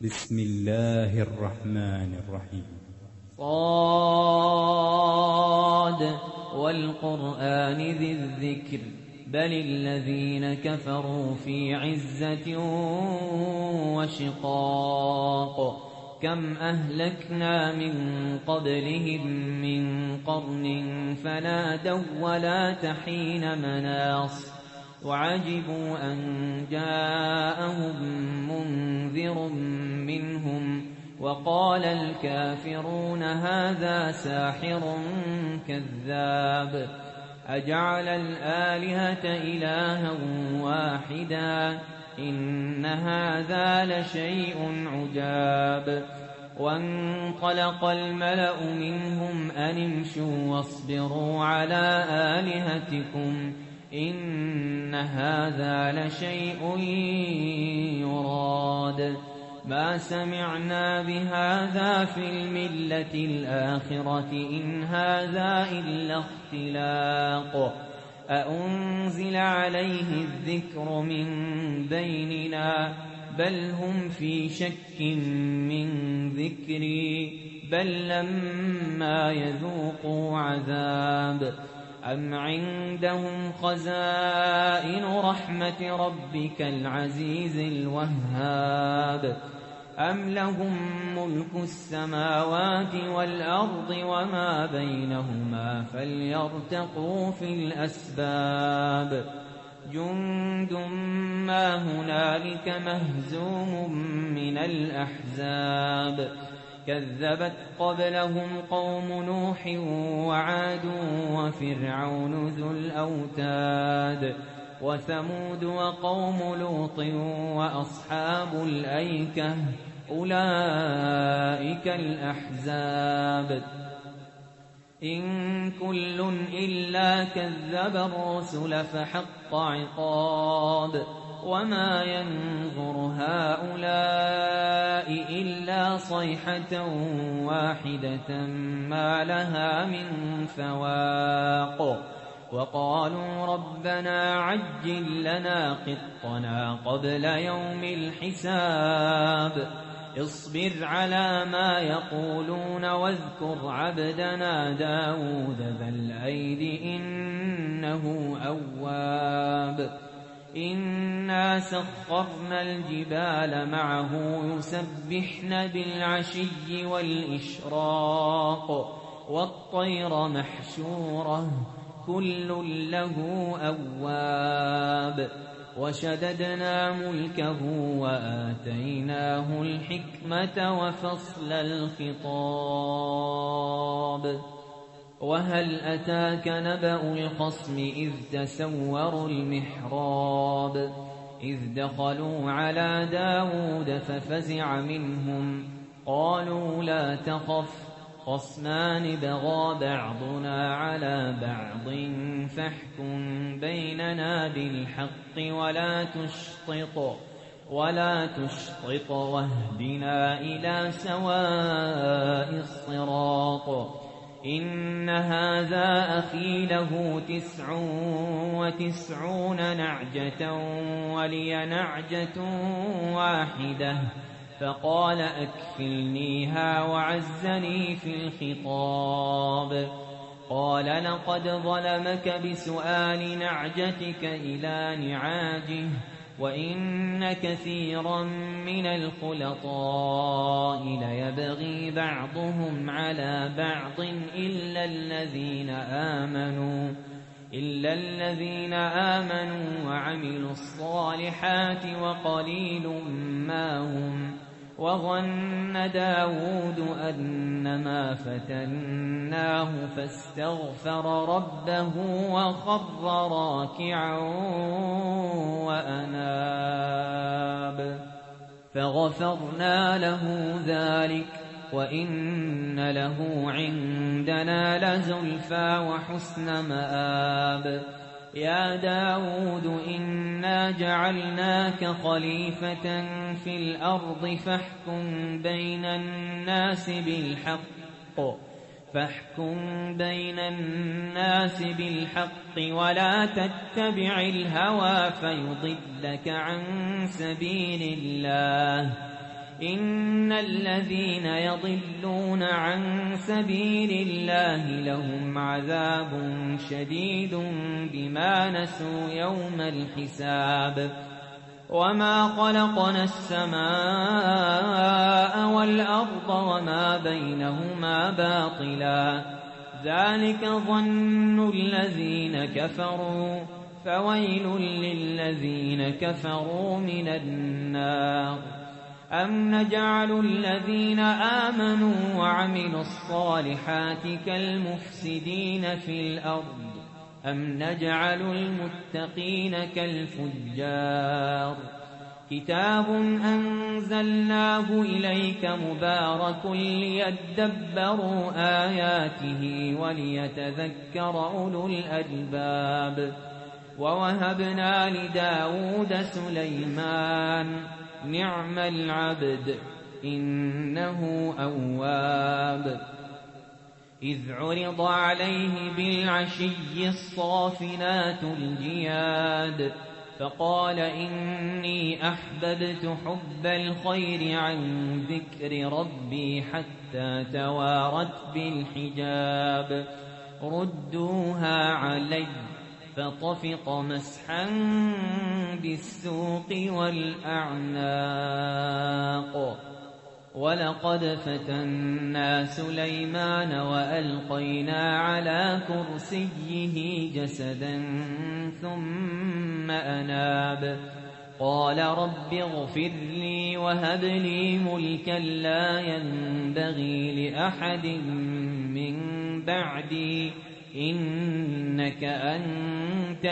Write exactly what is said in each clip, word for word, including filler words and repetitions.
بسم الله الرحمن الرحيم. صاد والقرآن ذي الذكر بل الذين كفروا في عزة وشقاق كم أهلكنا من قبلهم من قرن فنادوا ولا تحين مناص وعجبوا أن جاءهم منذر منهم وقال الكافرون هذا ساحر كذاب أجعل الآلهة إلها واحدا إن هذا لشيء عجاب وانطلق الملأ منهم أن امشوا واصبروا على آلهتكم إن هذا لشيء يراد ما سمعنا بهذا في الملة الآخرة إن هذا إلا اختلاق أأنزل عليه الذكر من بيننا بل هم في شك من ذكري بل لما يذوقوا عذاب أم عندهم خزائن رحمة ربك العزيز الوهاب أم لهم ملك السماوات والأرض وما بينهما فليرتقوا في الأسباب جند ما هنالك مهزوم من الأحزاب كذبت قبلهم قوم نوح وعاد وفرعون ذو الأوتاد وثمود وقوم لوط وأصحاب الأيكة أولئك الأحزاب إن كل إلا كذب الرسل فحق عقاب وما ينظر هؤلاء إلا صيحة واحدة ما لها من فواق وقالوا ربنا عجل لنا قطنا قبل يوم الحساب اصبر على ما يقولون واذكر عبدنا داود ذا الأيد إنه أواب إنا سخرنا الجبال معه يسبحن بالعشي والإشراق والطير محشورة كل له أواب وشددنا ملكه وآتيناه الحكمة وفصل الخطاب وهل أتاك نبأ الخصم إذ تسوروا المحراب إذ دخلوا على داود ففزع منهم قالوا لا تخف خصمان بغى بعضنا على بعض فاحكم بيننا بالحق ولا تشطط ولا تشطط واهدنا إلى سواء الصراط إن هذا أخي له تسع وتسعون نعجة ولي نعجة واحدة فقال أكفلنيها وعزني في الخطاب قال لقد ظلمك بسؤال نعجتك إلى نعاجه وإن كثيرا من الخلطاء ليبغي بعضهم على بعض إلا الذين آمنوا إلا الذين آمنوا وعملوا الصالحات وقليل ما هم وظن داود أنما فتناه فاستغفر ربه وخر راكعا وأناب فغفرنا له ذلك وإن له عندنا لزلفى وحسن مآب يا داود إنا جعلناك خليفة في الأرض فاحكم بين الناس بالحق فاحكم بين الناس بالحق ولا تتبع الهوى فيضلك عن سبيل الله إن الذين يضلون عن سبيل الله لهم عذاب شديد بما نسوا يوم الحساب وما خلقنا السماء والأرض وما بينهما باطلا ذلك ظن الذين كفروا فويل للذين كفروا من النار أم نجعل الذين آمنوا وعملوا الصالحات كالمفسدين في الأرض أم نجعل المتقين كالفجار كتاب أنزلناه إليك مبارك ليدبروا آياته وليتذكر أولو الألباب ووهبنا لداود سليمان نعم العبد إنه أواب إذ عرض عليه بالعشي الصافنات الجياد فقال إني أحببت حب الخير عن ذكر ربي حتى توارت بالحجاب ردوها علي فطفق مسحا بالسوق والأعناق ولقد فتنا سليمان وألقينا على كرسيه جسدا ثم أناب قال رب اغفر لي وهب لي ملكا لا ينبغي لأحد من بعدي إنك أنت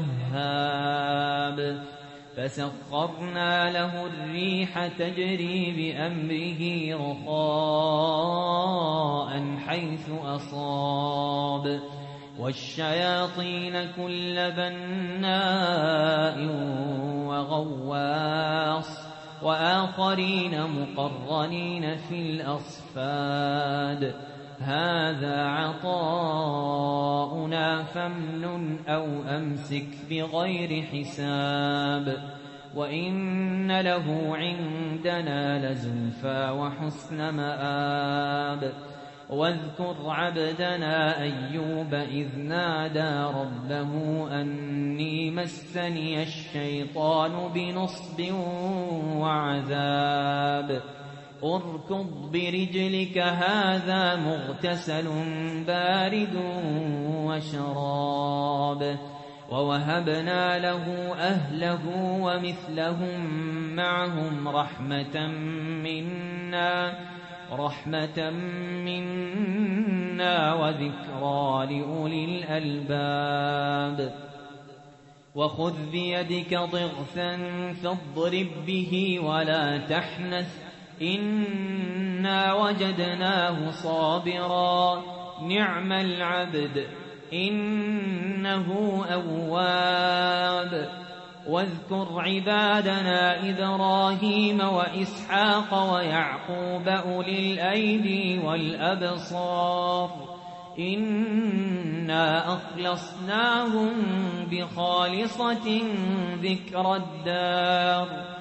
الوهاب فسخرنا له الريح تجري بأمره رخاء حيث أصاب والشياطين كل بناء وغواص وآخرين مقرنين في الأصفاد هذا عطاؤنا فامنن أو أمسك بغير حساب وإن له عندنا لزلفى وحسن مآب واذكر عبدنا أيوب إذ نادى ربه أني مسني الشيطان بنصب وعذاب اركض برجلك هذا مغتسل بارد وشراب ووهبنا له أهله ومثلهم معهم رحمة منا رحمة منا وذكرى لأولي الألباب وخذ بيدك ضغثا فاضرب به ولا تحنث إنا وجدناه صابرا نعم العبد إنه أواب واذكر عبادنا إبراهيم وإسحاق ويعقوب أولي الأيدي والأبصار إنا أخلصناهم بخالصة ذكر الدار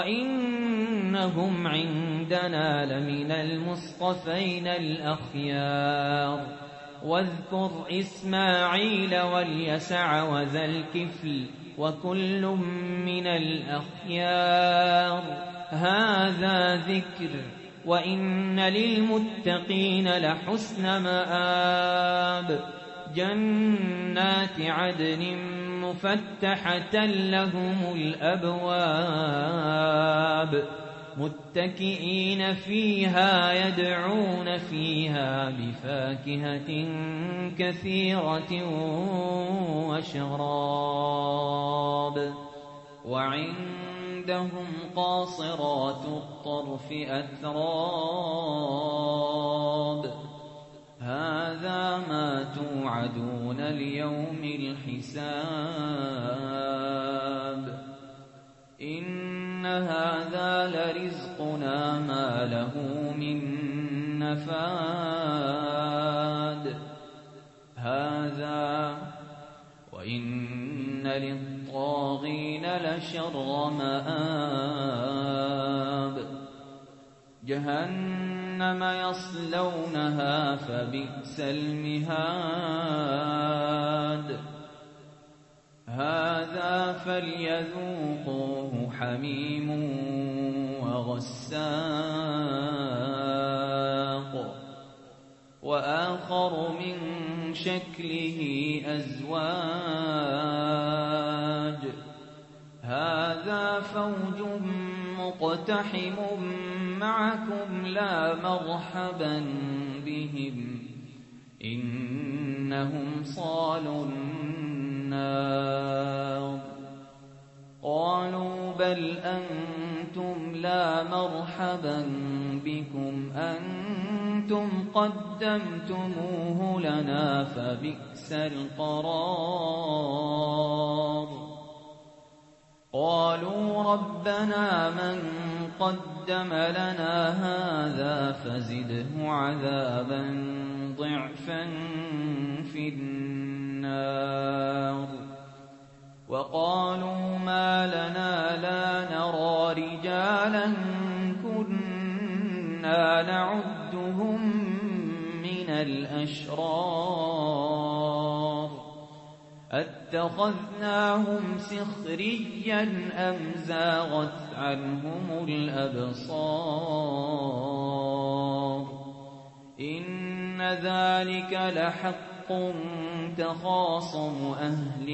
وإنهم عندنا لمن المصطفين الأخيار واذكر إسماعيل واليسع وذا الكفل وكل من الأخيار هذا ذكر وإن للمتقين لحسن مآب جنات عدن مفتحة لهم الأبواب متكئين فيها يدعون فيها بفاكهة كثيرة وشراب وعندهم قاصرات الطرف أتراب هذا ما توعدون ليوم الحساب إن هذا لرزقنا ما له من نفاد هذا وإن للطاغين لشر مآب جهنم يصلونها فبئس المهاد هذا فليذوقوه حميم وغساق وآخر من شكله أزواج هذا فوج مقتحم معكم لا مرحبا بهم إنهم صالوا النار قالوا بل أنتم لا مرحبا بكم أنتم قدمتموه لنا فبئس القرار قالوا ربنا من قدم لنا هذا فزده عذابا ضعفا في النار وقالوا ما لنا لا نرى رجالا كنا نعدهم من الأشرار أتخذناهم سخريا أم زاغت عنهم الأبصار إن ذلك لحق تخاصم أهل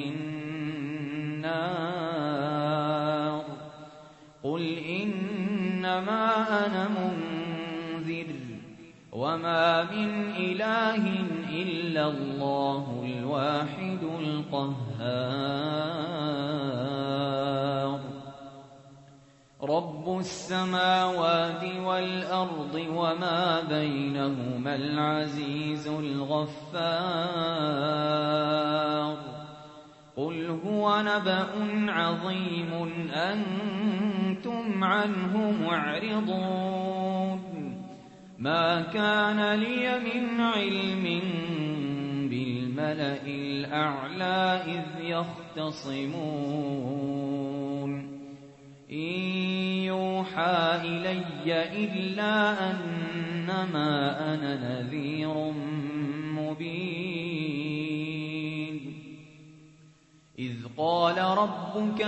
النار قل إنما أنا منذر وما من إله إلا الله الواحد القهار رب السماوات والأرض وما بينهما العزيز الغفار قل هو نبأ عظيم أنتم عنه معرضون ما كان لي من علم بالملأ الأعلى إذ يختصمون إن يوحى إلي إلا أنما أنا نذير مبين إذ قال ربك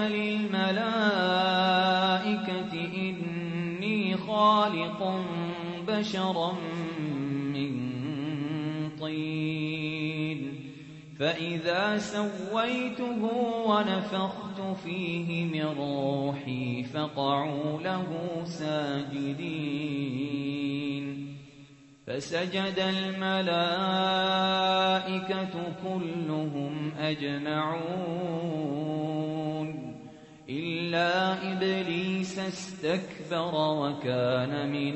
للملائكة إني خالق بشرا من طين فإذا سويته ونفخت فيه من روحي فقعوا له ساجدين فسجد الملائكة كلهم أجمعون إلا إبليس استكبر وكان من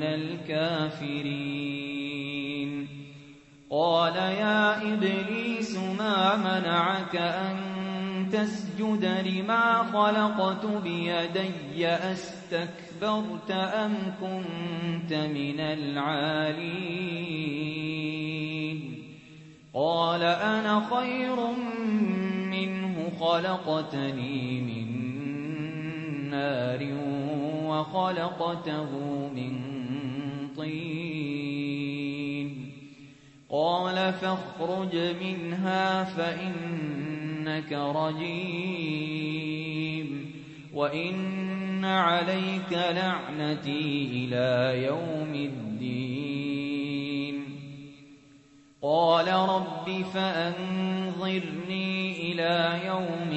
الكافرين قال يا إبليس ما منعك أن تسجد لما خلقت بيدي أستكبرت أم كنت من العالين قال أنا خير منه خلقتني من نار وخلقته من طين قال فاخرج منها فإنك رجيم وإن عليك لعنتي إلى يوم الدين قال رب فأنظرني إلى يوم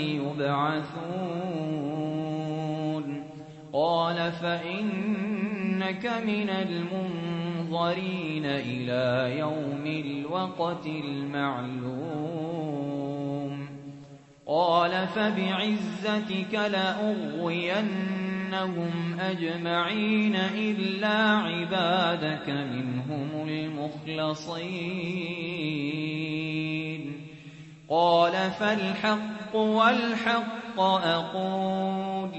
يبعثون قال فإنك من المنظرين إلى يوم الوقت المعلوم قال فبعزتك لأغوينهم أجمعين إلا عبادك منهم المخلصين قال فالحق والحق أقول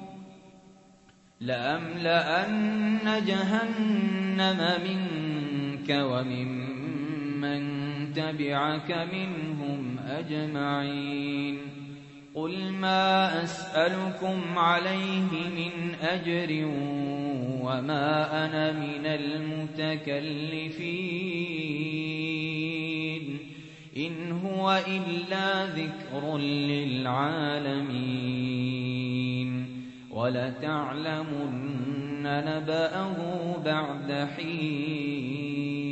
لأملأن جهنم منك وممن تبعك منهم أجمعين قل ما أسألكم عليه من أجر وما أنا من المتكلفين إن هو إلا ذكر للعالمين ولتعلمن نبأه بعد حين